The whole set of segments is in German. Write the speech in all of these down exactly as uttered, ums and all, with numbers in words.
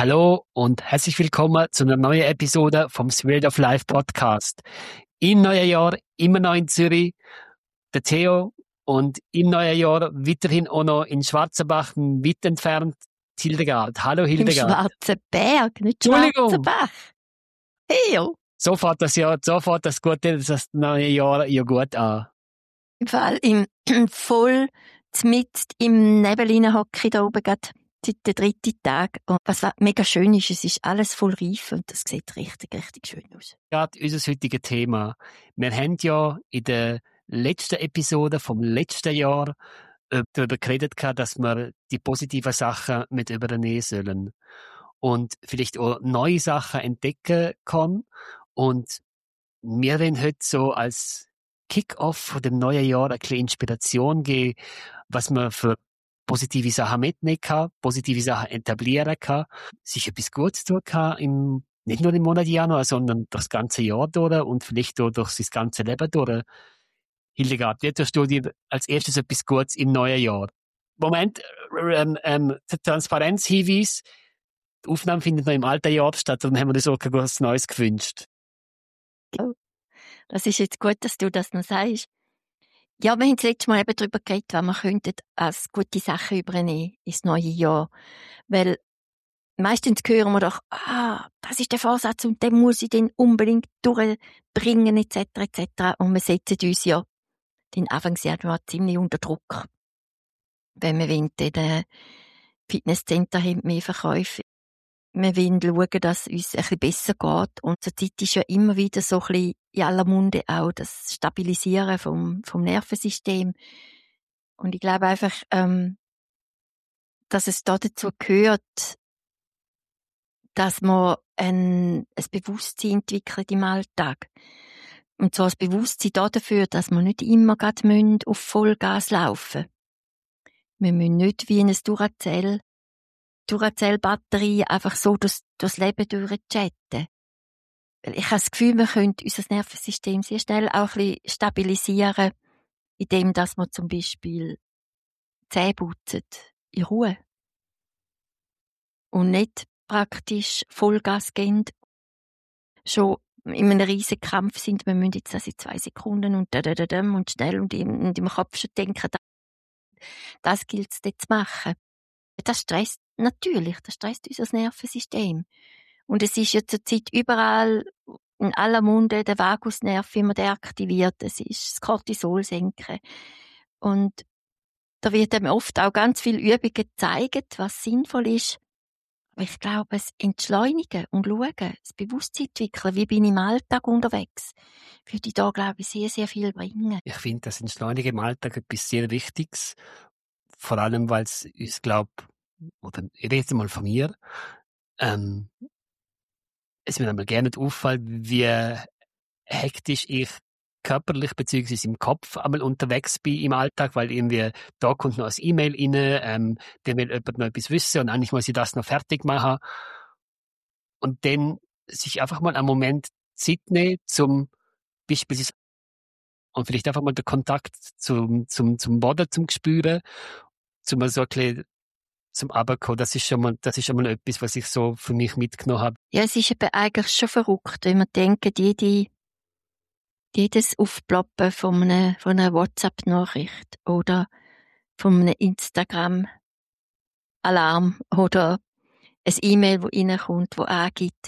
Hallo und herzlich willkommen zu einer neuen Episode vom Spirit of Life Podcast. Im neuen Jahr immer noch in Zürich, der Theo, und im neuen Jahr weiterhin auch noch in Schwarzenbach, weit entfernt, Hildegard. Hallo Im Hildegard. Schwarzenberg, nicht Entschuldigung. Schwarzenbach. Theo. So fährt das Jahr, so fährt das gute, das neue Jahr ja gut an. Im Fall im voll mit im Nebel hocke ich da oben gerade seit der dritten Tag. Und was mega schön ist, es ist alles voll reif und das sieht richtig, richtig schön aus. Gerade unser heutiges Thema. Wir haben ja in der letzten Episode vom letzten Jahr äh, darüber geredet, dass wir die positiven Sachen mit übernehmen sollen. Und vielleicht auch neue Sachen entdecken kann. Und wir wollen heute so als Kick-Off von dem neuen Jahr ein bisschen Inspiration geben, was man für positive Sachen mitnehmen kann, positive Sachen etablieren kann, sich etwas Gutes tun kann, im, nicht nur im Monat Januar, sondern das ganze Jahr durch und vielleicht auch durch das ganze Leben durch. Hildegard, wie tust du dir als erstes etwas Gutes im neuen Jahr? Moment, ähm, ähm, Transparenzhinweis. Die Aufnahme findet noch im alten Jahr statt, dann haben wir uns auch kein was Neues gewünscht. Oh, das ist jetzt gut, dass du das noch sagst. Ja, wir haben das letzte Mal eben darüber geredet, was wir könnten als gute Sachen übernehmen ins neue Jahr. Weil meistens hören wir doch, ah, das ist der Vorsatz und den muss ich dann unbedingt durchbringen, et cetera et cetera. Und wir setzen uns ja den Anfangsjanuar ziemlich unter Druck. Wenn wir wollen, den Fitnesscenter haben mehr Verkäufe. Wir wollen schauen, dass es uns ein bisschen besser geht. Und zur Zeit ist ja immer wieder so ein bisschen in aller Munde auch das Stabilisieren vom, vom Nervensystem. Und ich glaube einfach, ähm, dass es da dazu gehört, dass man ein, ein Bewusstsein entwickelt im Alltag. Und zwar das Bewusstsein dafür, dass wir nicht immer gerade auf Vollgas laufen müssen. Wir müssen nicht wie ein Duracell, Duracell-Batterie einfach so durchs, durchs Leben durchchatten. Weil ich habe das Gefühl, wir können unser Nervensystem sehr schnell auch ein bisschen stabilisieren, indem dass wir zum Beispiel Zähne putzen, in Ruhe. Und nicht praktisch Vollgas gehen, schon in einem riesen Kampf sind, wir müssen jetzt das in zwei Sekunden und da, da, da, da, und schnell und im, und im Kopf schon denken, das, das gilt es jetzt zu machen. Das stresst natürlich, das stresst unser Nervensystem. Und es ist ja zurzeit überall, in aller Munde, der Vagusnerv, wie man den aktiviert, es ist das Cortisol senken. Und da wird einem oft auch ganz viele Übungen gezeigt, was sinnvoll ist. Aber ich glaube, das Entschleunigen und Schauen, das Bewusstsein entwickeln, wie bin ich im Alltag unterwegs, würde ich da, glaube ich, sehr, sehr viel bringen. Ich finde das Entschleunigen im Alltag etwas sehr Wichtiges. Vor allem, weil es uns, glaube oder ich rede jetzt mal von mir, ähm, es mir einmal gerne auffällt, wie hektisch ich körperlich beziehungsweise im Kopf einmal unterwegs bin im Alltag, weil irgendwie da kommt noch ein E-Mail rein, ähm, der will jemand noch etwas wissen und eigentlich muss ich das noch fertig machen. Und dann sich einfach mal einen Moment Zeit nehmen, zum beispielsweise und vielleicht einfach mal den Kontakt zum, zum, zum Boden zum spüren, zum so ein bisschen zum Runterkommen. Das ist schon mal, das ist schon mal etwas, was ich so für mich mitgenommen habe. Ja, es ist eben eigentlich schon verrückt, wenn man denkt, jede, jedes Aufploppen von einer, von einer WhatsApp-Nachricht oder von einem Instagram-Alarm oder ein E-Mail, das reinkommt, das angibt.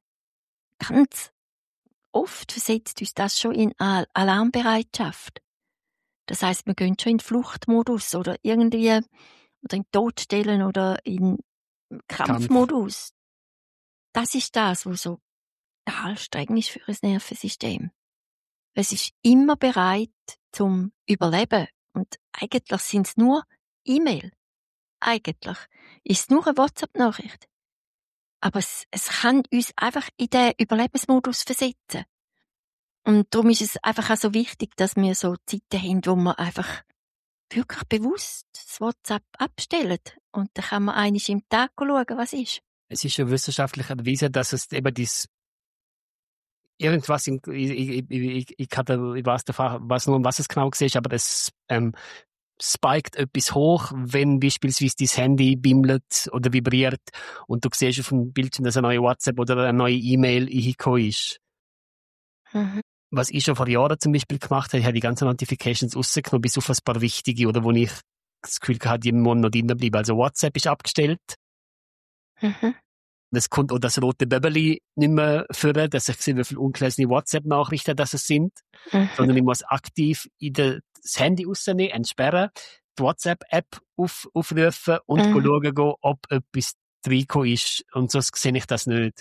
Ganz oft versetzt uns das schon in Alarmbereitschaft. Das heisst, wir gehen schon in Fluchtmodus oder irgendwie, oder in Todstellen oder in Kampfmodus. Kampf. Das ist das, was so anstrengend ist für ein Nervensystem. Es ist immer bereit zum Überleben. Und eigentlich sind es nur E-Mail. Eigentlich ist es nur eine WhatsApp-Nachricht. Aber es, es kann uns einfach in den Überlebensmodus versetzen. Und darum ist es einfach auch so wichtig, dass wir so Zeiten haben, wo wir einfach wirklich bewusst das WhatsApp abstellen. Und dann kann man einmal im Tag schauen, was ist. Es ist ja wissenschaftlich erwiesen, dass es eben dies irgendwas, in, ich, ich, ich, ich, ich, hatte, ich weiß, weiß nur, um was es genau war, aber das ähm, spiked etwas hoch, wenn beispielsweise dein Handy bimmelt oder vibriert und du siehst auf dem Bildschirm, dass eine neue WhatsApp oder eine neue E-Mail reingekommen ist. Mhm. Was ich schon vor Jahren zum Beispiel gemacht habe, ich habe die ganzen Notifications rausgenommen, bis auf ein paar wichtige oder wo ich das Gefühl hatte, die müssen noch drin bleiben. Also WhatsApp ist abgestellt. Mhm. Es kommt auch das rote Böbbeli nicht mehr führen, dass ich sehe, wie viele ungelesene WhatsApp-Nachrichten das es sind, Mhm. sondern ich muss aktiv in de, das Handy rausnehmen, entsperren, die WhatsApp-App auf, aufrufen und Mhm. schauen gehen, ob etwas reingekommen ist. Und sonst sehe ich das nicht.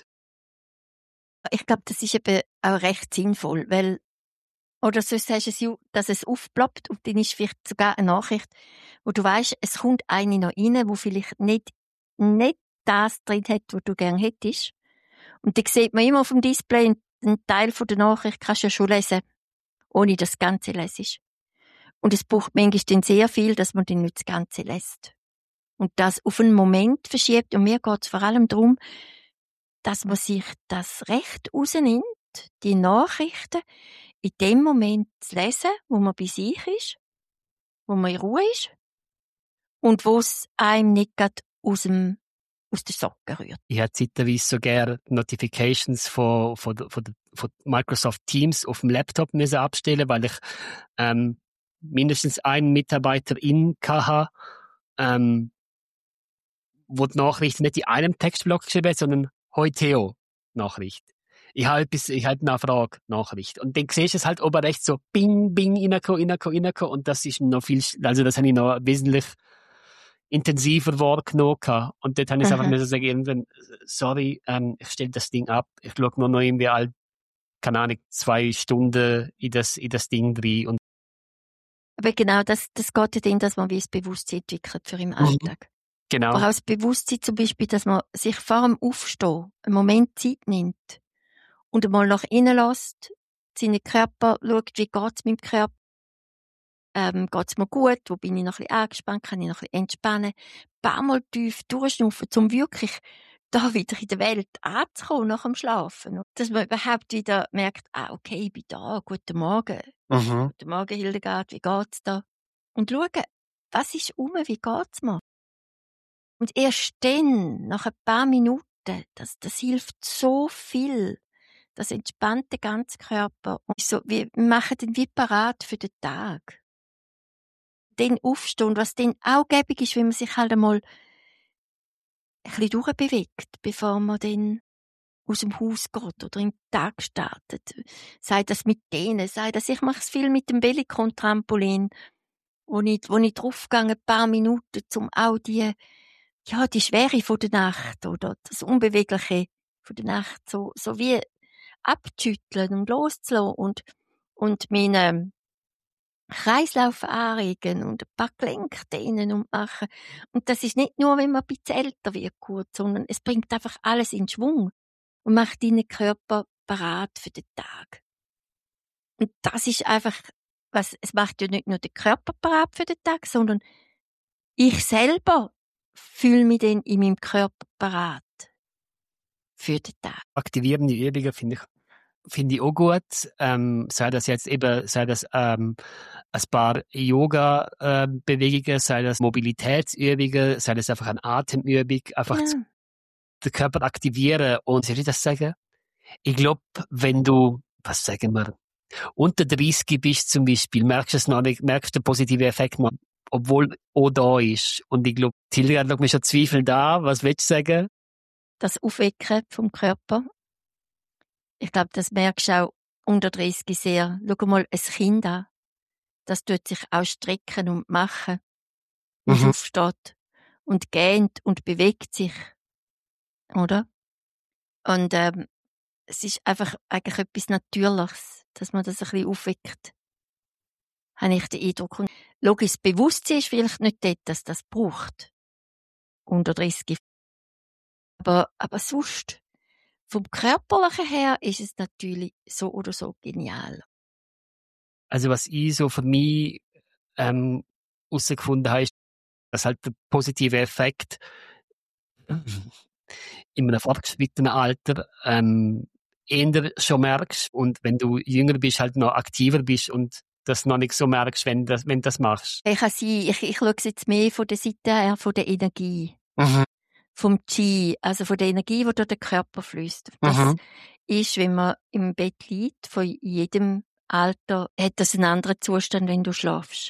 Ich glaube, das ist eben auch recht sinnvoll, weil, oder sonst sagst du es ja, dass es aufploppt und dann ist vielleicht sogar eine Nachricht, wo du weißt, es kommt eine noch rein, wo vielleicht nicht, nicht das drin hat, was du gerne hättest. Und dann sieht man immer auf dem Display, einen Teil von der Nachricht kannst du ja schon lesen, ohne dass das Ganze lesest. Und es braucht manchmal dann sehr viel, dass man dann nicht das Ganze lässt. Und das auf einen Moment verschiebt. Und mir geht es vor allem darum, dass man sich das Recht rausnimmt, die Nachrichten in dem Moment zu lesen, wo man bei sich ist, wo man in Ruhe ist und wo es einem nicht gerade aus dem aus den Socken rührt. Ich habe zeitweise so gerne Notifications von, von, von, von Microsoft Teams auf dem Laptop müssen abstellen, weil ich ähm, mindestens einen Mitarbeiter in hatte, ähm, wo die Nachricht nicht in einem Textblock geschrieben hat, sondern «Hoi Theo» Nachricht. Ich habe etwas, ich habe eine Frage, Nachricht. Und dann siehst du es halt oben rechts so «Bing, Bing», reinkommen, reinkommen, reinkommen. Und das ist noch viel, also das habe ich noch wesentlich intensiver wahrgenommen gehabt. Und dort habe ich es einfach Mhm. müssen sagen, irgendwann, sorry, ähm, ich stelle das Ding ab. Ich schaue nur noch irgendwie all, keine Ahnung, zwei Stunden in das, in das Ding rein. Und Aber genau, das, das geht ja dann, dass man wie das Bewusstsein entwickelt für im Alltag. genau. Aber auch das Bewusstsein zum Beispiel, dass man sich vor dem Aufstehen einen Moment Zeit nimmt und einmal nach innen lässt, seinen Körper schaut, wie geht's meinem Körper, ähm, geht's mir gut, wo bin ich noch ein bisschen angespannt, kann ich noch ein bisschen entspannen, ein paar Mal tief durchschnaufen, um wirklich da wieder in der Welt anzukommen nach dem Schlafen. Dass man überhaupt wieder merkt, ah, okay, ich bin da, guten Morgen. Mhm. Guten Morgen, Hildegard, wie geht's da? Und schauen, was ist um, wie geht's mir? Und erst dann, nach ein paar Minuten, das, das hilft so viel. Das entspannt den ganzen Körper. Und so, wir machen den wie parat für den Tag. Dann aufstehen. Und was dann auch gäbig ist, wenn man sich halt einmal ein bisschen durchbewegt, bevor man dann aus dem Haus geht oder in den Tag startet. Sei das mit denen, sei das, ich mache es viel mit dem Bellicon-Trampolin, wo ich, wo ich draufgehe, ein paar Minuten, um auch die, ja, die Schwere von der Nacht oder das Unbewegliche von der Nacht so, so wie abzuschütteln und loszulassen und, und meinen Kreislauf anregen und ein paar Gelenke dehnen und machen. Und das ist nicht nur, wenn man ein bisschen älter wird, gut, sondern es bringt einfach alles in Schwung und macht deinen Körper parat für den Tag. Und das ist einfach, was, es macht ja nicht nur den Körper parat für den Tag, sondern ich selber fühle mich dann in meinem Körper parat für den Tag. Aktivierende Übungen finde ich, finde ich auch gut. Ähm, sei das jetzt eben, sei das ähm, ein paar Yoga-Bewegungen, sei das Mobilitätsübungen, sei das einfach eine Atemübung, einfach Genau. den Körper aktivieren. Und soll ich das sagen? Ich glaube, wenn du, was sagen wir, unter dreißig bist zum Beispiel, merkst du es noch nicht, merkst den positiven Effekt noch, obwohl auch da ist. Und ich glaube, Tilly hat mir schon Zweifel da. Was willst du sagen? Das Aufwecken vom Körper. Ich glaube, das merkst du auch unter dreißig sehr. Schau mal ein Kind an. Das tut sich auch strecken und machen, wenn es Mhm. aufsteht. Und gähnt und bewegt sich. Oder? Und ähm, es ist einfach eigentlich etwas Natürliches, dass man das ein bisschen aufweckt. Habe ich den Eindruck. Und logisch, das Bewusstsein ist vielleicht nicht dort, dass das braucht. Unter dreißig. Aber, aber sonst, vom Körperlichen her ist es natürlich so oder so genial. Also was ich so für mich ähm, herausgefunden habe, ist, dass halt der positive Effekt in einem fortgeschrittenen Alter ähm, eher schon merkst und wenn du jünger bist, halt noch aktiver bist und dass du noch nicht so merkst, wenn du das, wenn du das machst? Ich, ich, ich schaue es jetzt mehr von der Seite her, von der Energie. Mhm. Vom Qi, also von der Energie, die durch den Körper fließt. Das Mhm. ist, wenn man im Bett liegt, von jedem Alter, hat das einen anderen Zustand, wenn du schlafst.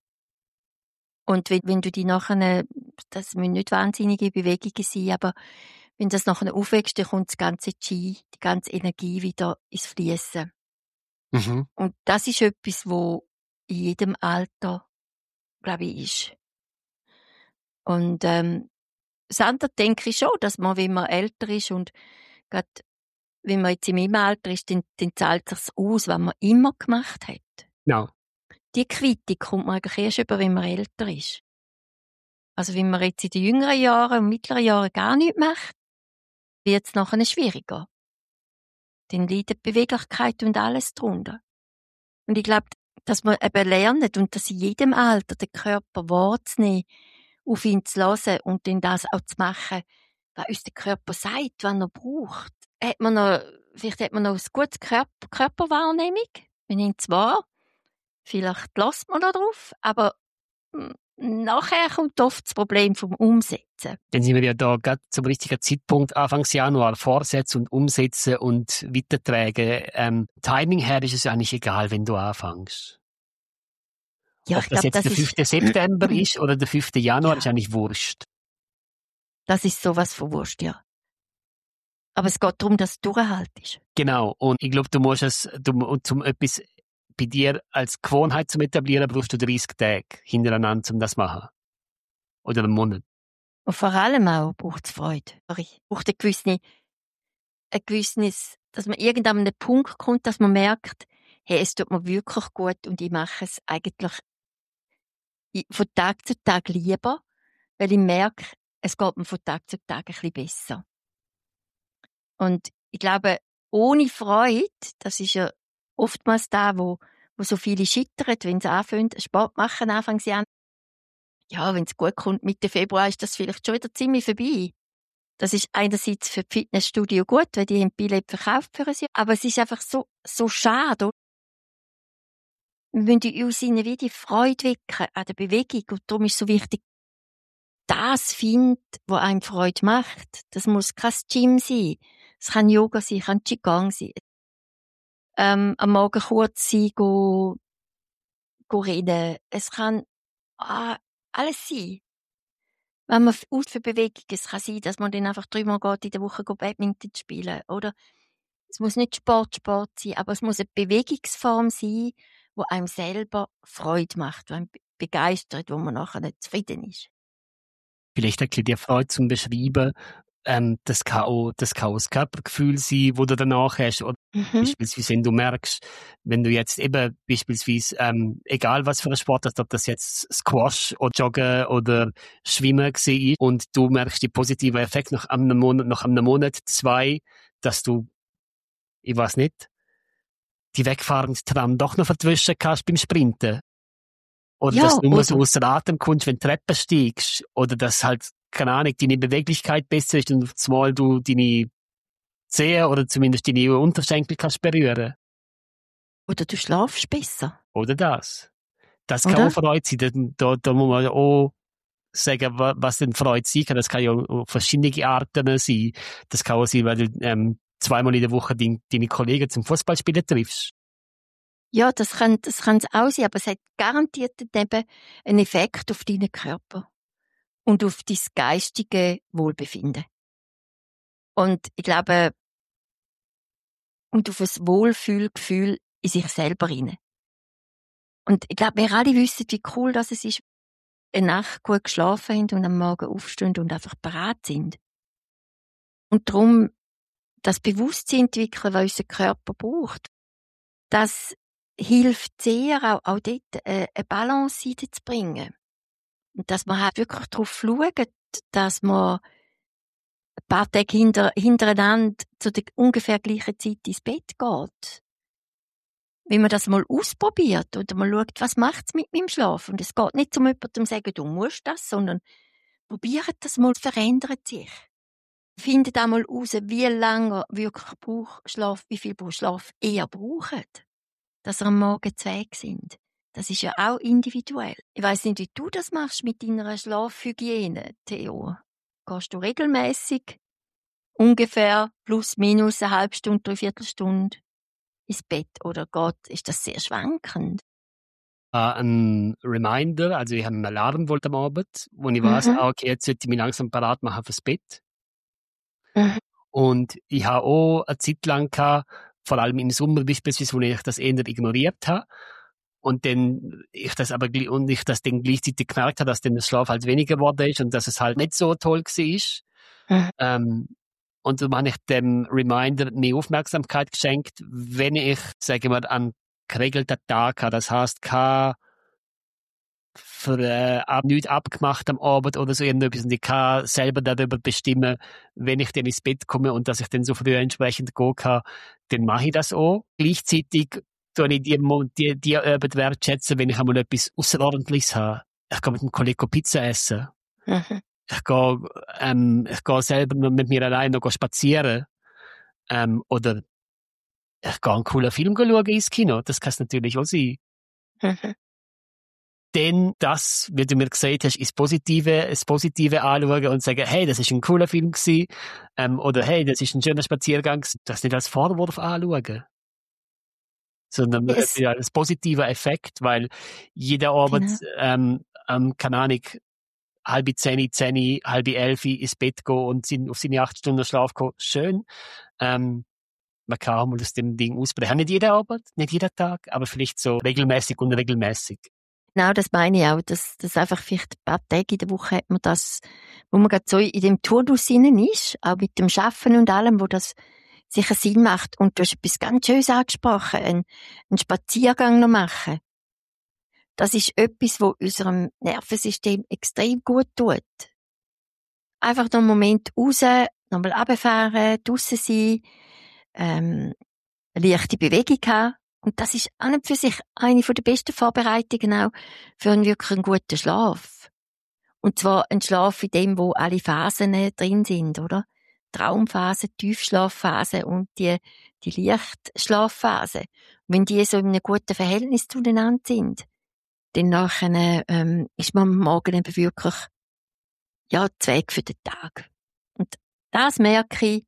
Und wenn, wenn du die nachher, das müssen nicht wahnsinnige Bewegungen sein, aber wenn das nachher aufwächst, dann kommt das ganze Qi, die ganze Energie wieder ins Fließen. Mhm. Und das ist etwas, wo in jedem Alter, glaube ich, ist. Und ähm, das andere denke ich schon, dass man, wenn man älter ist und gerade wenn man jetzt in meinem Alter ist, dann, dann zahlt es sich aus, was man immer gemacht hat. Genau. Die Quittung kommt man eigentlich erst über, wenn man älter ist. Also wenn man jetzt in den jüngeren Jahren und mittleren Jahren gar nichts macht, wird es nachher schwieriger. Dann leidet die Beweglichkeit und alles drunter. Und ich glaube, dass man eben lernt und dass in jedem Alter den Körper wahrzunehmen, auf ihn zu hören und dann das auch zu machen, was uns der Körper sagt, was er braucht. Hat man noch, vielleicht hat man noch eine gute Körper, Körperwahrnehmung. Wir nehmen zwar, vielleicht lässt man noch drauf, aber mh, nachher kommt oft das Problem vom Umsetzen. Dann sind wir ja da gerade zum richtigen Zeitpunkt, Anfangs Januar, vorsetzen und umsetzen und weitertragen. Ähm, Timing her ist es eigentlich egal, wenn du anfängst. Ja, Ob ich das glaube, jetzt das der ist, fünfte September ist oder der fünfte Januar, Ja. ist eigentlich wurscht. das ist sowas von Wurscht, ja. Aber es geht darum, dass du durchhaltest. Genau. Und ich glaube, du musst es, du, um etwas bei dir als Gewohnheit zu etablieren, brauchst du dreißig Tage hintereinander, um das zu machen. Oder einen Monat. Und vor allem auch braucht es Freude. Es braucht ein gewisses, ein gewisses, dass man irgendwann an einen Punkt kommt, dass man merkt, hey, es tut mir wirklich gut und ich mache es eigentlich von Tag zu Tag lieber, weil ich merke, es geht mir von Tag zu Tag ein bisschen besser. Und ich glaube, ohne Freude, das ist ja oftmals da, wo, wo so viele scheitern, wenn sie anfangen, Sport machen, anfangs an. Ja, wenn es gut kommt, Mitte Februar ist das vielleicht schon wieder ziemlich vorbei. Das ist einerseits für die Fitnessstudio gut, weil die haben Billett verkauft für ein Jahr. Aber es ist einfach so, so schade. Wir müssen uns ihnen wie die Freude wecken an der Bewegung. Und darum ist es so wichtig, das findet, was einem Freude macht. Das muss kein Gym sein. Es kann Yoga sein, kann Qigong sein. Ähm, am Morgen kurz sein, go, go reden. Es kann ah, alles sein. Wenn man aus für Bewegung, es kann sein, dass man dann einfach dreimal geht in der Woche Badminton spielen, oder? Es muss nicht Sport, Sport sein, aber es muss eine Bewegungsform sein, die einem selber Freude macht, die einem begeistert, wo man nachher nicht zufrieden ist. Vielleicht ein bisschen die Freude zum Beschreiben, ähm, das kann auch, das kann auch das Körpergefühl sein, wo du danach hast. Oder Mhm. beispielsweise, wenn du merkst, wenn du jetzt eben beispielsweise, ähm, egal was für ein Sport ist, ob das jetzt Squash oder Joggen oder Schwimmen war, und du merkst die positiven Effekte nach einem Monat, nach einem Monat, zwei, dass du, ich weiß nicht, die wegfahrende Tram doch noch verwischen kannst beim Sprinten. Oder Ja, dass du nur oder- so aus Atem kommst, wenn du Treppen steigst. Oder dass halt, keine Ahnung, deine Beweglichkeit besser ist und zumal du deine Zehen oder zumindest deine Unterschenkel kannst berühren. Oder du schlafst besser. Oder das. Das kann Oder? auch Freude sein. Da, da, da muss man auch sagen, wa- was denn Freude sein kann. Das kann ja auch verschiedene Arten sein. Das kann auch sein, weil du ähm, zweimal in der Woche dein, deine Kollegen zum Fußballspielen triffst. Ja, das kann, das kann es auch sein, aber es hat garantiert eben einen Effekt auf deinen Körper und auf dein geistige Wohlbefinden. Und ich glaube, und auf ein Wohlfühlgefühl in sich selber rein. Und ich glaube, wir alle wissen, wie cool das ist, eine Nacht gut geschlafen haben und am Morgen aufstehen und einfach bereit sind. Und darum, das Bewusstsein entwickeln, was unser Körper braucht, das hilft sehr, auch, auch dort äh, eine Balance reinzubringen. Und dass man halt wirklich darauf schaut, dass man ein paar Tage hinter, hintereinander zu der ungefähr gleichen Zeit ins Bett geht. Wenn man das mal ausprobiert oder mal schaut, was macht's mit meinem Schlaf? Und es geht nicht um jemandem zu sagen, du musst das, sondern probiert das mal, es verändert sich. Findet auch mal raus, wie lange wirklich braucht Schlaf, wie viel Schlaf ihr braucht, dass ihr am Morgen zu Weg sind. Das ist ja auch individuell. Ich weiss nicht, wie du das machst mit deiner Schlafhygiene, Theo. Gehst du regelmäßig ungefähr plus minus eine halbe Stunde, dreiviertel Stunde ins Bett oder geht, ist das sehr schwankend? Äh, ein Reminder, also ich habe einen Alarm wohl am Abend, wo ich weiss, Mhm. ah, okay, jetzt sollte ich mich langsam parat machen fürs Bett. Mhm. Und ich habe auch eine Zeit lang gehabt, vor allem im Sommer beispielsweise, wo ich das eher ignoriert habe. Und dann ich das aber gl- und ich das dann gleichzeitig gemerkt habe, dass dann der Schlaf halt weniger geworden ist und dass es halt nicht so toll war. Mhm. Ähm, und darum habe ich dem Reminder mehr Aufmerksamkeit geschenkt, wenn ich, sagen wir, einen geregelten Tag habe. Das heisst, keine für äh, ab, nichts abgemacht am Abend oder so irgendetwas und ich kann selber darüber bestimmen, wenn ich dann ins Bett komme und dass ich dann so früh entsprechend gehen kann, dann mache ich das auch. Gleichzeitig tue ich die, Mo- die, die Arbeit wertschätzen, wenn ich einmal etwas Außerordentliches habe. Ich gehe mit einem Kollegen Pizza essen. Mhm. Ich gehe, ähm, ich gehe selber noch mit mir allein noch spazieren. Ähm, oder ich gehe einen coolen Film schauen ins Kino. Das kann es natürlich auch sein. Mhm. Dann das, wie du mir gesagt hast, ins Positive, das Positive anschauen und sagen, hey, das ist ein cooler Film gewesen, ähm, oder hey, das ist ein schöner Spaziergang gewesen. Das nicht als Vorwurf anschauen, sondern äh, Es, ja, als positiver Effekt, weil jeder Abend, genau. ähm, ähm, keine Ahnung, halbe zehn, zehn, halbe elf ins Bett gehen und sind auf seine acht Stunden Schlaf gehen, schön. Ähm, man kann auch mal aus dem Ding ausbrechen. Nicht jeder Abend, nicht jeder Tag, aber vielleicht so regelmäßig und regelmäßig. Genau, das meine ich auch, dass, dass einfach vielleicht ein paar Tage in der Woche hat man das, wo man gerade so in dem Turnus hinein ist, auch mit dem Schaffen und allem, wo das sicher Sinn macht. Und du hast etwas ganz Schönes angesprochen, einen, einen Spaziergang noch machen. Das ist etwas, wo unserem Nervensystem extrem gut tut. Einfach noch einen Moment raus, nochmal runterfahren, draussen sein, ähm, eine leichte Bewegung haben. Und das ist an und für sich eine der besten Vorbereitungen auch für einen wirklich einen guten Schlaf. Und zwar ein Schlaf in dem, wo alle Phasen äh, drin sind, oder? Traumphase, Tiefschlafphase und die, die Lichtschlafphase. Wenn die so in einem guten Verhältnis zueinander sind, dann nachher, ähm, ist man am Morgen eben wirklich, ja, Zweig für den Tag. Und das merke ich,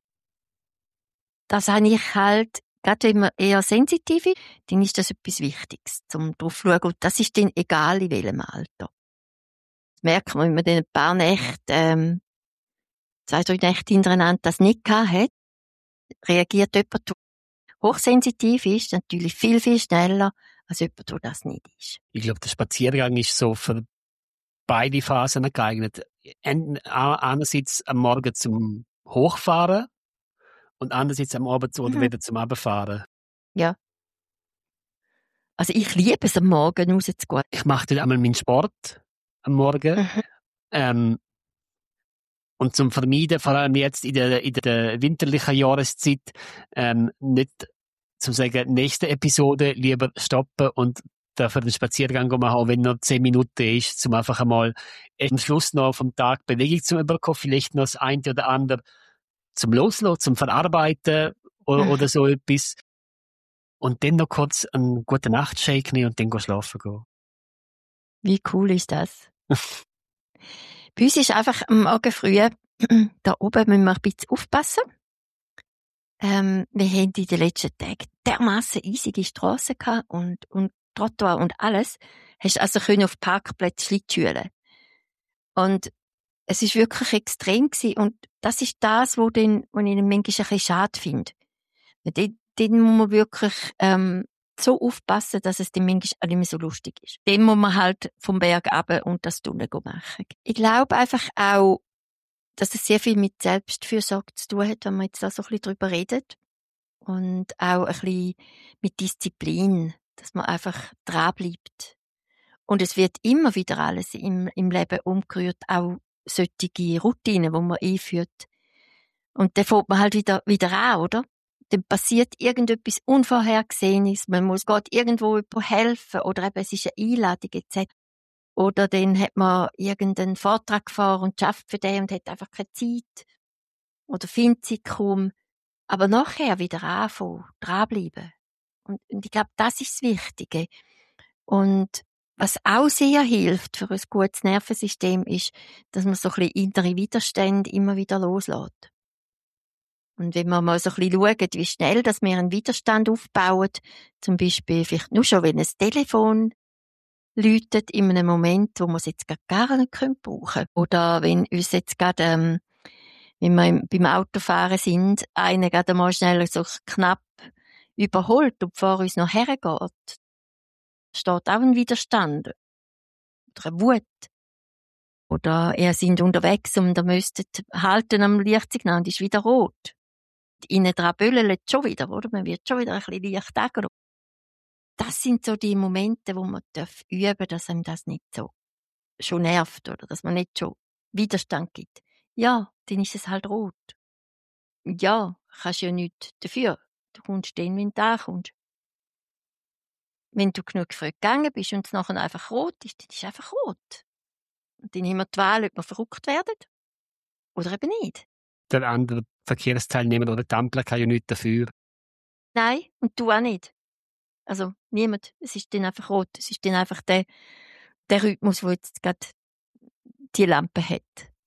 das habe ich halt, gerade wenn man eher sensitiv ist, dann ist das etwas Wichtiges, zum drauf zu schauen. Und das ist dann egal in welchem Alter. Das merkt man, wenn man dann ein paar Nächte, ähm, zwei, drei Nächte hintereinander das nicht gehabt hat, reagiert jemand, der hochsensitiv ist, natürlich viel, viel schneller, als jemand, der das nicht ist. Ich glaube, der Spaziergang ist so für beide Phasen geeignet. En- a- Einerseits am Morgen zum Hochfahren und andererseits am Abend oder Mhm. wieder zum Abfahren. Ja. Also ich liebe es, am Morgen rauszugehen. Ich mache dann einmal meinen Sport am Morgen. Mhm. Ähm, und zum Vermeiden, vor allem jetzt in der, in der winterlichen Jahreszeit, ähm, nicht zu sagen, nächste Episode lieber stoppen und dafür einen Spaziergang machen, auch wenn nur zehn Minuten ist, zum einfach einmal am Schluss noch vom Tag Bewegung zu bekommen, vielleicht noch das eine oder andere zum Loslassen, zum Verarbeiten oder, Mhm. oder so etwas. Und dann noch kurz einen guten Nachtshake nehmen und dann go schlafen gehen. Wie cool ist das? Bei uns ist einfach am Morgen früh, da oben müssen wir ein bisschen aufpassen. Ähm, wir haben in den letzten Tagen dermassen eisige Strassen gehabt und, und Trottoir und alles. Hast also können auf Parkplätzen Schlittschuhen. Und es ist wirklich extrem gewesen. Und das ist das, wo, den, wo ich manchmal ein bisschen schade finde. Dort, dort muss man wirklich, ähm, so aufpassen, dass es dann manchmal auch nicht mehr so lustig ist. Dann muss man halt vom Berg runter und das Tunnel machen. Ich glaube einfach auch, dass es sehr viel mit Selbstfürsorge zu tun hat, wenn man jetzt da so ein bisschen drüber redet. Und auch ein bisschen mit Disziplin, dass man einfach dranbleibt. Und es wird immer wieder alles im, im Leben umgerührt, auch solche Routinen, die man einführt. Und dann fängt man halt wieder, wieder an, oder? Dann passiert irgendetwas Unvorhergesehenes, man muss Gott irgendwo jemandem helfen, oder eben es ist eine Einladung et cetera. Oder dann hat man irgendeinen Vortrag gefahren und schafft für den und hat einfach keine Zeit. Oder findet sie kaum. Aber nachher wieder anfangen, dranbleiben. Und, und ich glaube, das ist das Wichtige. Und was auch sehr hilft für ein gutes Nervensystem ist, dass man so ein bisschen innere Widerstände immer wieder loslässt. Und wenn wir mal so ein bisschen schauen, wie schnell dass wir einen Widerstand aufbauen, zum Beispiel vielleicht nur schon, wenn ein Telefon läutet in einem Moment, wo wir es jetzt gerade gar nicht brauchen können. Oder wenn uns jetzt gerade, ähm, wenn wir im, beim Autofahren sind, einer gerade mal schnell so knapp überholt und vor uns noch hergeht, steht auch ein Widerstand. Oder eine Wut. Oder ihr sind unterwegs und ihr müsstet halten am Lichtsignal und ist wieder rot. Innen dran böllelt schon wieder, oder? Man wird schon wieder ein bisschen leicht aggro. Das sind so die Momente, wo man darf üben, dass einem das nicht so schon nervt, oder dass man nicht schon Widerstand gibt. Ja, dann ist es halt rot. Ja, kannst ja nichts dafür. Du kommst dann, wenn du ankommst. Wenn du genug früh gegangen bist und es nachher einfach rot ist, dann ist es einfach rot. Und dann haben wir die Wahl, ob wir verrückt werden oder eben nicht. Der andere Verkehrsteilnehmer oder die Ampel kann ja nichts dafür. Nein, und du auch nicht. Also niemand. Es ist dann einfach rot. Es ist dann einfach der, der Rhythmus, der jetzt gerade die Lampe hat.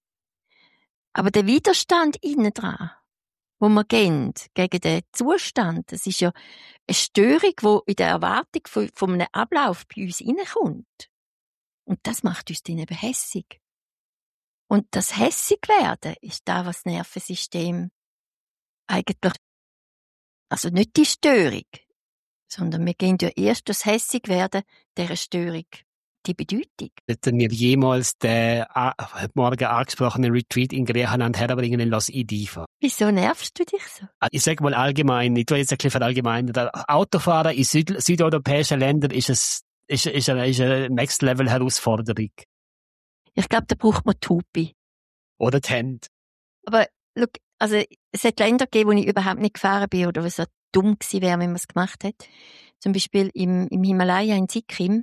Aber der Widerstand innen dran, wo man kennt, gegen den Zustand, das ist ja eine Störung, die in der Erwartung von, von einem Ablauf bei uns reinkommt. Und das macht uns dann eben hässig. Und das hässig werden ist da, was das Nervensystem eigentlich, also nicht die Störung, sondern wir gehen ja erst das hässig werden, dieser Störung, die Bedeutung. Hätten wir jemals den äh, heute Morgen angesprochenen Retreat in Griechenland herbringen in Los Idifa? Wieso nervst du dich so? Ich sage mal allgemein, ich tue jetzt ein bisschen verallgemeinern. Autofahren in Süd- südeuropäischen Ländern ist es ist, ist eine, ist eine Next-Level-Herausforderung. Ich glaube, da braucht man die Hupe. Oder die Hände. Aber, look, also, es hat Länder gegeben, wo ich überhaupt nicht gefahren bin oder was so dumm gewesen wäre, wenn man es gemacht hat. Zum Beispiel im, im Himalaya in Sikkim.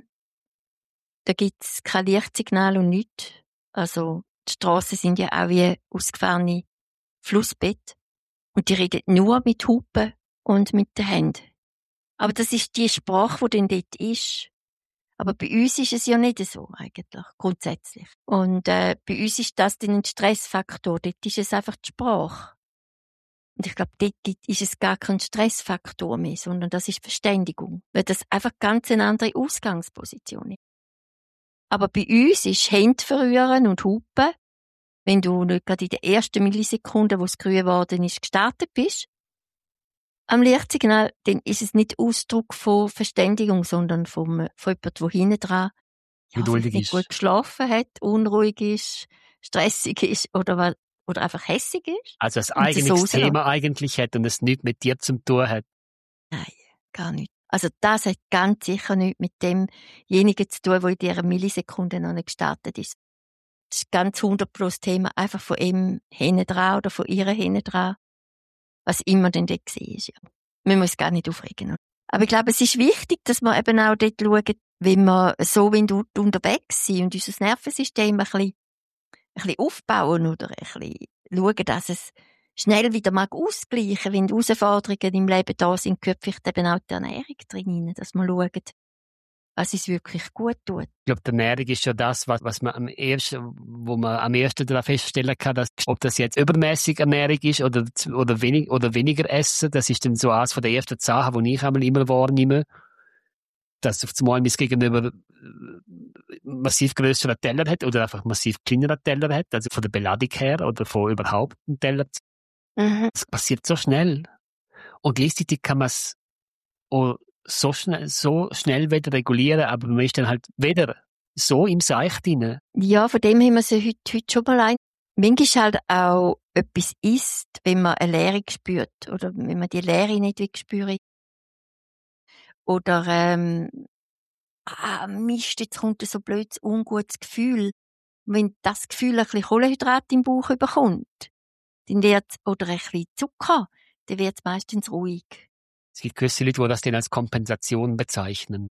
Da gibt's kein Lichtsignal und nichts. Also, die Strassen sind ja auch wie ausgefahrene Flussbett. Und die reden nur mit Hupen und mit den Händen. Aber das ist die Sprache, die dann dort ist. Aber bei uns ist es ja nicht so, eigentlich, grundsätzlich. Und äh, bei uns ist das dann ein Stressfaktor. Dort ist es einfach die Sprache. Und ich glaube, dort ist es gar kein Stressfaktor mehr, sondern das ist Verständigung. Weil das einfach ganz eine andere Ausgangsposition ist. Aber bei uns ist Hände verrühren und Hupen, wenn du nicht gerade in den ersten Millisekunden, wo es grün geworden ist, gestartet bist, am Lichtsignal, dann ist es nicht Ausdruck von Verständigung, sondern vom, von jemandem, der hinten dran ja, Geduldig nicht ist. gut geschlafen hat, unruhig ist, stressig ist oder, oder einfach hässig ist. Also ein Und das eigenes rauslässt. Thema eigentlich hat und es nichts mit dir zu tun hat. Nein, gar nicht. Also das hat ganz sicher nichts mit demjenigen zu tun, der in dieser Millisekunde noch nicht gestartet ist. Das ist ganz hundert plus Thema einfach von ihm hinten dran oder von ihr hinten dran. Was immer denn dort war, ja. Man muss gar nicht aufregen. Aber ich glaube, es ist wichtig, dass wir eben auch dort schauen, wenn wir so wie du unterwegs sind und unser Nervensystem ein bisschen, ein bisschen aufbauen oder ein bisschen schauen, dass es schnell wieder mag ausgleichen, wenn die Herausforderungen im Leben da sind, gehört vielleicht eben auch die Ernährung drin, dass wir schauen, was uns wirklich gut tut. Ich glaube, die Ernährung ist ja das, was, was man am ersten, wo man am ersten daran feststellen kann, dass, ob das jetzt übermäßig Ernährung ist oder, oder, wenig, oder weniger Essen. Das ist dann so eines von der ersten Sachen, die ich einmal immer wahrnehme. Dass auf einmal mein Gegenüber massiv grösseren Teller hat oder einfach massiv kleineren Teller hat, also von der Beladung her oder von überhaupt einem Teller. Mhm. Das passiert so schnell. Und gleichzeitig kann man es auch so schnell, so schnell wieder regulieren, aber man ist dann halt wieder so im Seich drin. Ja, von dem haben wir sie heute, heute schon mal ein. Manchmal halt auch etwas isst, wenn man eine Leere spürt oder wenn man die Leere nicht spürt. Oder ähm, ah, Mist, jetzt kommt so blöd ein ungutes Gefühl. Wenn das Gefühl ein bisschen Kohlenhydrat im Bauch bekommt, dann wird's, oder ein bisschen Zucker, dann wird es meistens ruhig. Es gibt gewisse Leute, die das dann als Kompensation bezeichnen.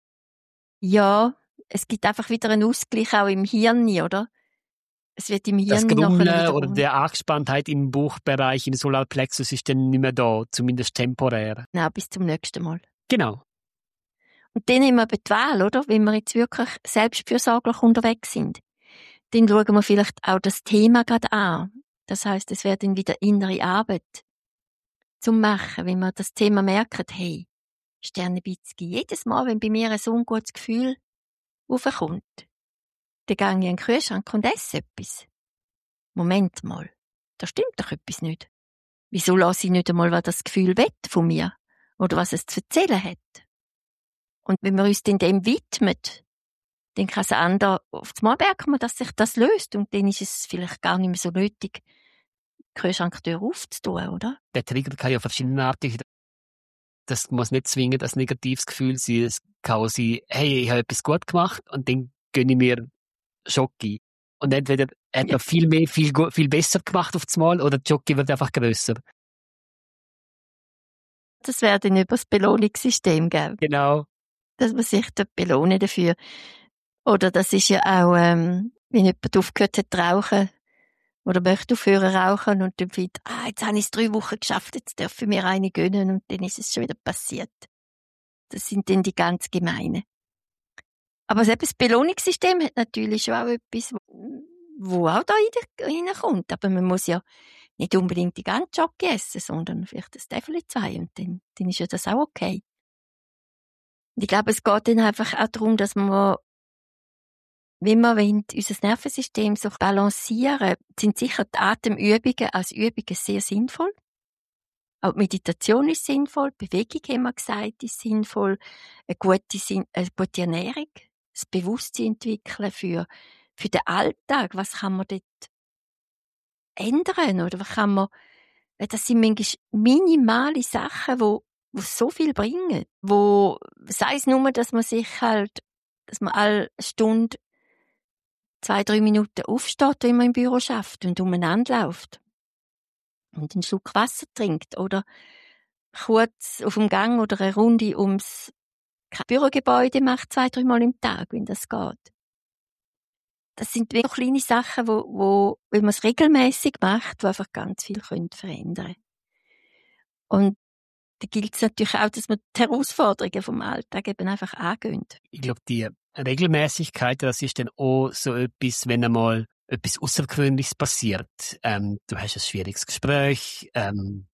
Ja, es gibt einfach wieder einen Ausgleich auch im Hirn, oder? Es wird im Das Hirn nachher Grummeln wieder oder um. die Angespanntheit im Bauchbereich, im Solarplexus ist dann nicht mehr da, zumindest temporär. Nein, bis zum nächsten Mal. Genau. Und dann haben wir aber die Wahl, oder? Wenn wir jetzt wirklich selbstfürsorglich unterwegs sind, dann schauen wir vielleicht auch das Thema gerade an. Das heisst, es wäre dann wieder innere Arbeit zum Machen, wenn wir das Thema merken, hey, Sternebitzki, jedes Mal, wenn bei mir ein so ungutes Gefühl aufkommt, dann gehe ich in den Kühlschrank und esse etwas. Moment mal, da stimmt doch etwas nicht. Wieso lasse ich nicht einmal, was das Gefühl will von mir? Oder was es zu erzählen hat? Und wenn wir uns dann dem widmen, dann kann es andere, auf einmal merken wir, dass sich das löst. Und dann ist es vielleicht gar nicht mehr so nötig, die Kühlschranktür aufzutun, oder? Der Trigger kann ja verschiedenartig. Das muss nicht zwingend ein negatives Gefühl sein. Es kann auch sein, hey, ich habe etwas gut gemacht und dann gönne ich mir Schoki. Und entweder hat man viel mehr, viel, viel besser gemacht auf das Mal oder die Schoki wird einfach grösser. Das wäre dann über das Belohnungssystem geben. Genau. Dass man sich dort belohnen dafür. Oder das ist ja auch, ähm, wenn jemand aufgehört hat zu rauchen oder möchte aufhören rauchen und dann findet, ah, jetzt habe ich es drei Wochen geschafft, jetzt dürfen wir eine gönnen und dann ist es schon wieder passiert. Das sind dann die ganz gemeinen. Aber das Belohnungssystem hat natürlich schon auch etwas, wo auch da reinkommt. Aber man muss ja nicht unbedingt die ganze Schoki essen, sondern vielleicht ein Täfelchen zwei und dann, dann ist ja das auch okay. Und ich glaube, es geht dann einfach auch darum, dass man, wenn wir wollen, unser Nervensystem so balancieren, sind sicher die Atemübungen als Übungen sehr sinnvoll. Auch die Meditation ist sinnvoll, Bewegung, haben wir gesagt, ist sinnvoll, eine gute, eine gute Ernährung, das Bewusstsein entwickeln für, für den Alltag. Was kann man dort ändern? Oder was kann man, das sind manchmal minimale Sachen, wo, wo so viel bringen. Wo, sei es nur, dass man sich halt, dass man alle Stunde zwei, drei Minuten aufsteht, wenn man im Büro schafft und umeinander läuft. Und einen Schluck Wasser trinkt. Oder kurz auf dem Gang oder eine Runde ums Bürogebäude macht, zwei, drei Mal im Tag, wenn das geht. Das sind wirklich kleine Sachen, wo, wo, wenn man es regelmäßig macht, wo einfach ganz viel können verändern. Und da gilt es natürlich auch, dass man die Herausforderungen vom Alltag eben einfach angehen. Ich glaube, die Regelmäßigkeit, das ist dann auch so etwas, wenn einmal etwas Außergewöhnliches passiert. Ähm, du hast ein schwieriges Gespräch, ähm,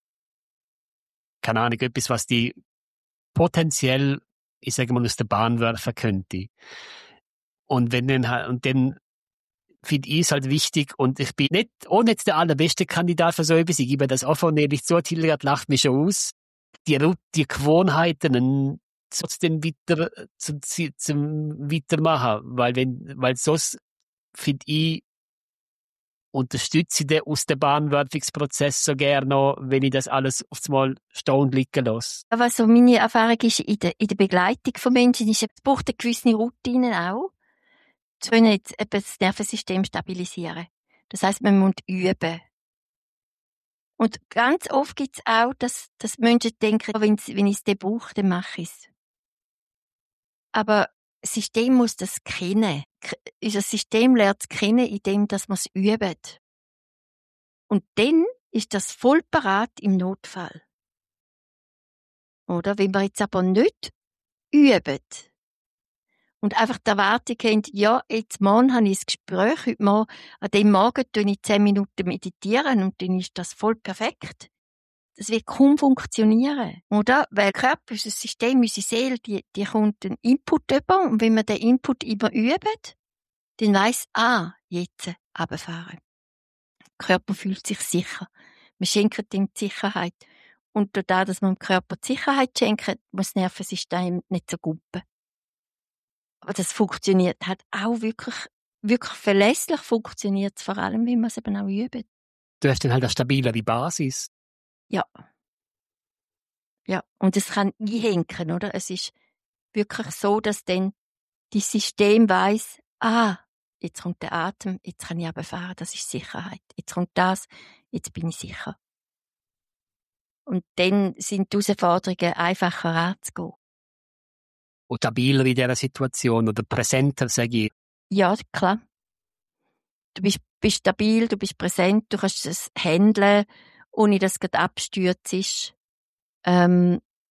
keine Ahnung, etwas, was die potenziell, ich sage mal, aus der Bahn werfen könnte. Und wenn dann, und dann finde ich es halt wichtig, und ich bin nicht, auch nicht der allerbeste Kandidat für so etwas, ich gebe das offen und ehrlich zu, Hildegard lacht mich schon aus, die, die Gewohnheiten trotzdem weiter, zum, zum Weitermachen, weil wenn, weil sonst, finde ich, unterstütze ich den aus dem Bahnwerfungsprozess so gerne noch, wenn ich das alles aufs Mal stehen liegen lasse. Was so meine Erfahrung ist in der, in der Begleitung von Menschen, ist, es braucht eine gewisse Routine auch, zu können jetzt eben das Nervensystem stabilisieren. Das heisst, man muss üben. Und ganz oft gibt es auch, dass, dass Menschen denken, wenn, wenn ich es dann brauche, dann mache ich es. Aber das System muss das kennen. Unser System lernt es kennen, indem dass man es übt. Und dann ist das voll parat im Notfall. Oder? Wenn wir jetzt aber nicht üben und einfach die Erwartung haben, ja, jetzt morgen habe ich ein Gespräch, heute Morgen, an dem Morgen tue ich zehn Minuten meditieren und dann ist das voll perfekt. Das wird kaum funktionieren, oder? Weil Körper, unser System, unsere Seele, die, die kommt einen Input über und wenn man den Input immer übt, dann weiss, ah, jetzt runterfahren. Der Körper fühlt sich sicher. Man schenkt ihm die Sicherheit. Und dadurch, dass man dem Körper die Sicherheit schenkt, muss das Nervensystem nicht so guppen. Aber das funktioniert halt auch wirklich, wirklich verlässlich funktioniert es, vor allem, wenn man es eben auch übt. Du hast dann halt eine stabilere Basis. Ja. Ja. Und es kann einhängen, oder? Es ist wirklich so, dass dann die System weiss, ah, jetzt kommt der Atem, jetzt kann ich runterfahren, das ist Sicherheit. Jetzt kommt das, jetzt bin ich sicher. Und dann sind die Herausforderungen einfacher anzugehen. Und stabiler in dieser Situation oder präsenter, sage ich. Ja, klar. Du bist, bist stabil, du bist präsent, du kannst es handeln, ohne dass es gerade abstürzt ist. Ähm,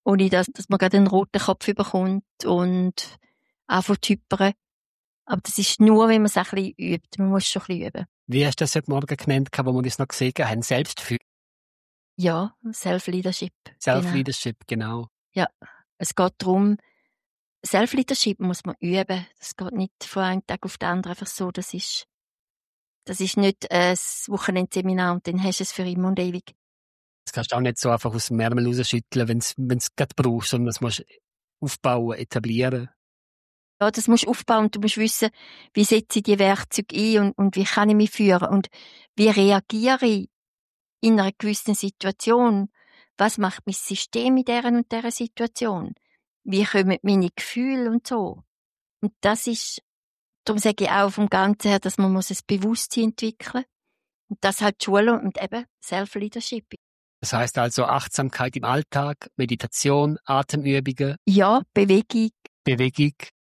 ohne dass, dass man gerade einen roten Kopf bekommt und anfängt zu hypern. Aber das ist nur, wenn man es ein bisschen übt. Man muss schon ein bisschen üben. Wie hast du das heute Morgen genannt, wo wir uns noch gesehen haben? Selbstführung. Ja, Self-Leadership. Self-Leadership, genau. genau. Ja, es geht darum, Self-Leadership muss man üben. Das geht nicht von einem Tag auf den anderen einfach so. Das ist, das ist nicht ein Wochenendseminar und dann hast du es für immer und ewig. Das kannst du auch nicht so einfach aus dem Ärmel rausschütteln, wenn du es gerade brauchst, sondern das musst du aufbauen, etablieren. Ja, das musst du aufbauen und du musst wissen, wie setze ich die Werkzeuge ein und, und wie kann ich mich führen und wie reagiere ich in einer gewissen Situation. Was macht mein System in dieser und dieser Situation? Wie kommen meine Gefühle und so? Und das ist, darum sage ich auch vom Ganzen her, dass man muss ein Bewusstsein entwickeln muss. Und das halt Schule und eben Self-Leadership. Das heißt also Achtsamkeit im Alltag, Meditation, Atemübungen. Ja, Bewegung. Bewegung.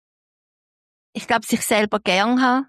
Ich glaube, sich selber gern haben,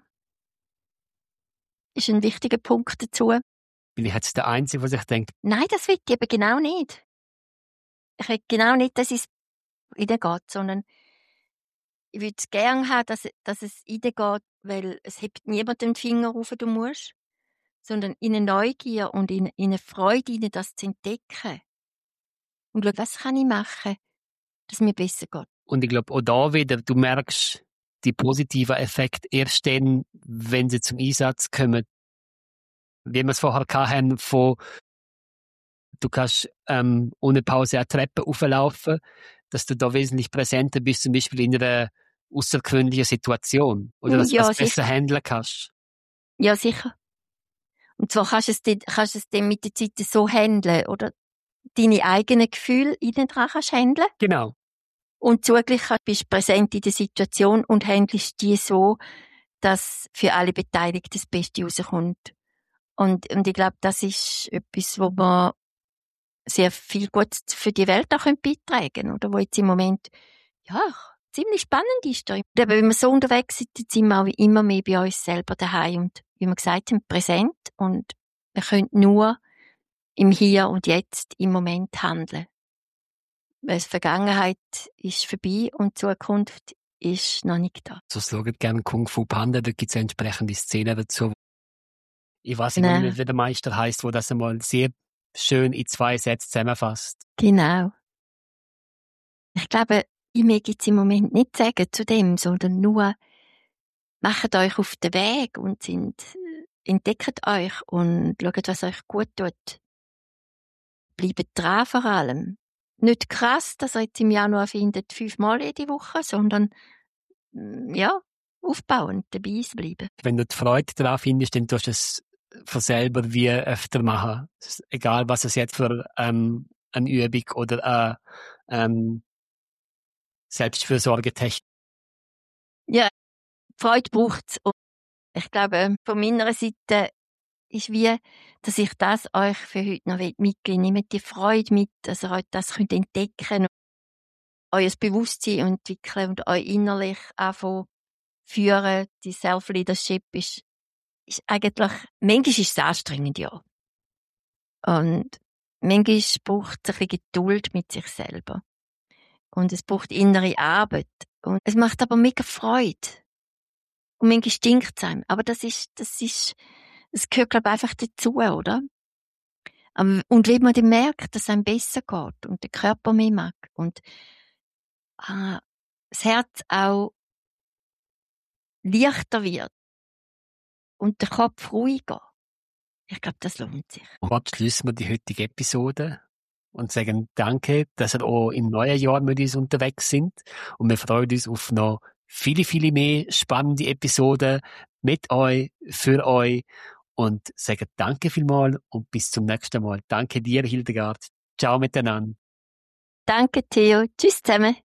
ist ein wichtiger Punkt dazu. Bin ich jetzt der Einzige, der sich denkt? Nein, das will ich eben genau nicht. Ich will genau nicht, dass es reingeht, sondern ich würde es gerne haben, dass, dass es reingeht, weil es hebt niemand den Finger rauf, du musst, sondern in eine Neugier und in, in eine Freude, in das zu entdecken. Und schau, was kann ich machen, dass es mir besser geht. Und ich glaube, auch da wieder, du merkst die positiven Effekte erst dann, wenn sie zum Einsatz kommen. Wie wir es vorher hatten, von du kannst ähm, ohne Pause eine Treppe rauflaufen, dass du da wesentlich präsenter bist, zum Beispiel in einer außergewöhnlichen Situation. Oder dass ja, du es besser handeln kannst. Ja, sicher. Und zwar kannst du es, dann, kannst du es dann mit der Zeit so handeln, oder deine eigenen Gefühle innen dran kannst handeln. Genau. Und zugleich bist du präsent in der Situation und handelst die so, dass für alle Beteiligten das Beste rauskommt. Und, und ich glaube, das ist etwas, wo man sehr viel Gutes für die Welt auch beitragen können, oder? Wo jetzt im Moment, ja, ziemlich spannend ist. Und eben, wenn wir so unterwegs sind, sind wir auch immer mehr bei uns selber daheim und, wie wir gesagt haben, präsent. Und wir können nur im Hier und Jetzt im Moment handeln. Weil die Vergangenheit ist vorbei und die Zukunft ist noch nicht da. So schaut gerne Kung Fu Panda, da gibt es entsprechende Szenen dazu. Ich weiß Genau. nicht, wie der Meister heißt, wo das einmal sehr schön in zwei Sätzen zusammenfasst. Genau. Ich glaube, mehr gibt es im Moment nicht sagen zu dem, sondern nur macht euch auf den Weg und sind, entdeckt euch und schaut, was euch gut tut. Bleibt dran vor allem. Nicht krass, dass ihr jetzt im Januar findet, fünfmal jede Woche, sondern, ja, aufbauend dabei bleiben. Wenn du die Freude daran findest, dann tust du es von selber wie öfter machen. Egal, was es jetzt für ähm, eine Übung oder eine ähm, Selbstfürsorgetechnik. Ja, Freude braucht es. Ich glaube, von meiner Seite ist wie, dass ich das euch für heute noch mitgeben will. Nehmt die Freude mit, dass ihr euch das könnt entdecken, euer Bewusstsein entwickeln und euch innerlich anfangen führen. Die Self-Leadership ist, ist eigentlich, manchmal ist es anstrengend, ja. Und manchmal braucht es ein bisschen Geduld mit sich selber. Und es braucht innere Arbeit. Und es macht aber mega Freude. Und manchmal stinkt es einem. Aber das ist, das ist, das gehört, glaube ich, einfach dazu, oder? Und wenn man dann merkt, dass es einem besser geht und der Körper mehr mag und ah, das Herz auch leichter wird und der Kopf ruhiger, ich glaube, das lohnt sich. Und jetzt schließen wir die heutige Episode und sagen Danke, dass ihr auch im neuen Jahr mit uns unterwegs sind. Und wir freuen uns auf noch viele, viele mehr spannende Episoden mit euch, für euch. Und sagen Danke vielmals und bis zum nächsten Mal. Danke dir, Hildegard. Ciao miteinander. Danke, Theo. Tschüss zusammen.